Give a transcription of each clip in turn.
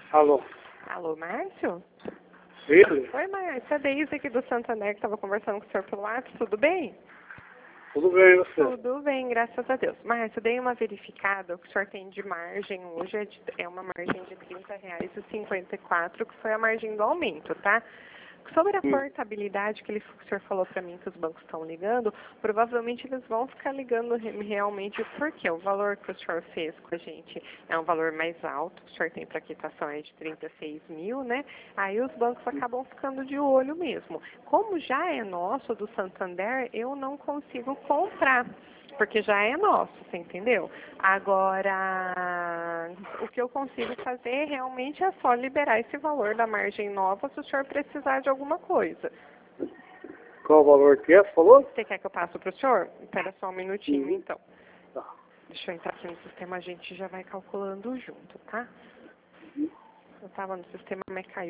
Alô? Alô, Márcio? Ele? Oi, Márcio. É Deise aqui do Santander que estava conversando com o senhor pelo WhatsApp. Tudo bem? Tudo bem, você? Tudo bem, graças a Deus. Márcio, dei uma verificada. O que o senhor tem de margem hoje é uma margem de R$ 30,54, que foi a margem do aumento, tá? Sobre a portabilidade que o senhor falou para mim que os bancos estão ligando, provavelmente eles vão ficar ligando realmente porque o valor que o senhor fez com a gente é um valor mais alto, o senhor tem para quitação é de 36 mil, né? Aí os bancos acabam ficando de olho mesmo. Como já é nosso do Santander, eu não consigo comprar, porque já é nosso, você entendeu? Agora, o que eu consigo fazer realmente é só liberar esse valor da margem nova se o senhor precisar de alguma coisa. Qual o valor que é, falou? Você quer que eu passe para o senhor? Espera só um minutinho, então. Tá. Deixa eu entrar aqui no sistema, a gente já vai calculando junto, tá? Eu estava no sistema, mas caiu.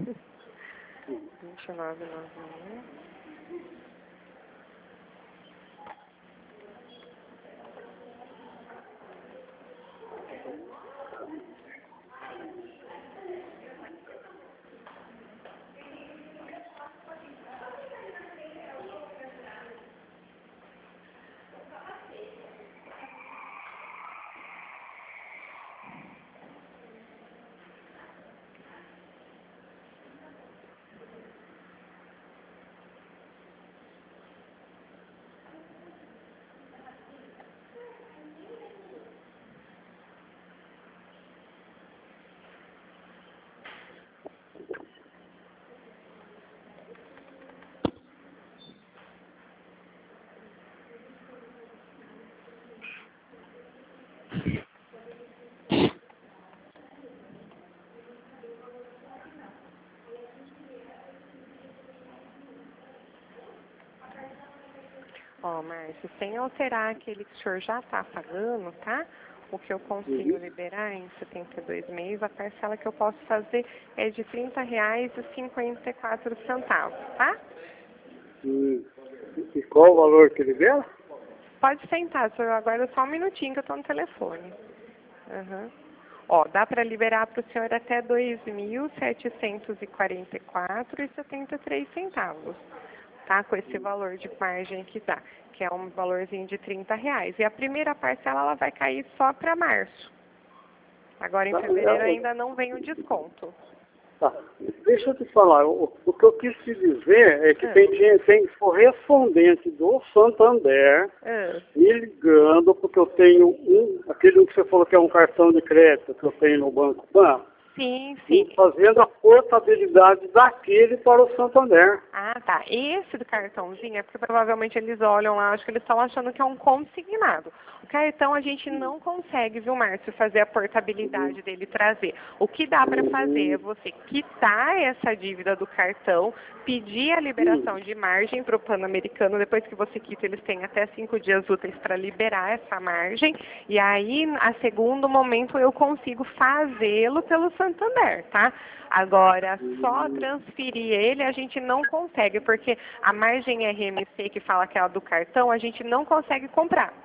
29,91. Ó, Márcio, sem alterar aquele que o senhor já está pagando, tá? O que eu consigo liberar em 72 meses, a parcela que eu posso fazer é de R$ 30,54, tá? E qual o valor que ele deu? Pode sentar, senhor. Aguarda só um minutinho que eu estou no telefone. Uhum. Ó, dá para liberar para o senhor até R$ 2.744,73, tá? Com esse valor de margem que dá, que é um valorzinho de R$ 30. E a primeira parcela ela vai cair só para março. Agora em fevereiro ainda não vem o desconto. Tá. Deixa eu te falar, o que eu quis te dizer é que tem correspondente do Santander me ligando, porque eu tenho aquele que você falou que é um cartão de crédito que eu tenho no Banco Pan. Sim. Fazendo a portabilidade daquele para o Santander. Ah, tá. Esse do cartãozinho é porque provavelmente eles olham lá, acho que eles estão achando que é um consignado. O cartão a gente não consegue, viu, Márcio, fazer a portabilidade dele trazer. O que dá para fazer é você quitar essa dívida do cartão, pedir a liberação de margem para o Pan-Americano. Depois que você quita, eles têm até 5 dias úteis para liberar essa margem. E aí, a segundo momento, eu consigo fazê-lo pelo Santander, tá? Agora, só transferir ele a gente não consegue, porque a margem RMC, que fala que é a do cartão, a gente não consegue comprar.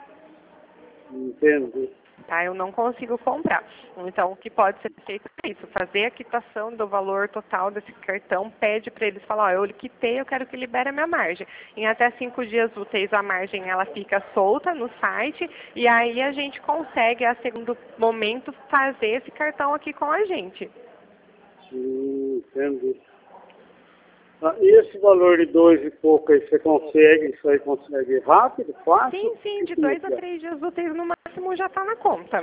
Entendo. Tá? Eu não consigo comprar. Então, o que pode ser feito é isso, fazer a quitação do valor total desse cartão, pede para eles falar, ó, eu quitei, eu quero que libere a minha margem. Em até 5 dias úteis, a margem ela fica solta no site, e aí a gente consegue, a segundo momento, fazer esse cartão aqui com a gente. Entendo. E esse valor de 2 e pouco aí, você consegue, isso aí consegue rápido, fácil? Sim, de 2 a 3 dias úteis no máximo já está na conta.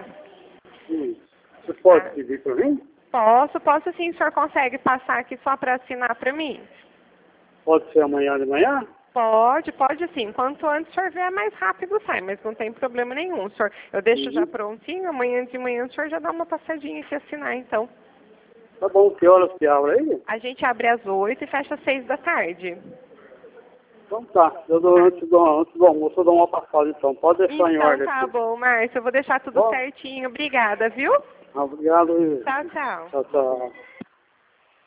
Você pode pedir para mim? Posso sim, o senhor consegue passar aqui só para assinar para mim? Pode ser amanhã de manhã? Pode sim. Quanto antes o senhor vier, mais rápido sai, mas não tem problema nenhum. Senhor, eu deixo já prontinho, amanhã de manhã o senhor já dá uma passadinha aqui assinar, então. Tá bom, que horas que abre aí? A gente abre às 8 e fecha às 6 da tarde. Então tá, antes do almoço eu dou uma passada então, pode deixar em ordem. Então tá bom, Márcio, eu vou deixar tudo certinho. Obrigada, viu? Obrigado. Tchau. Tchau.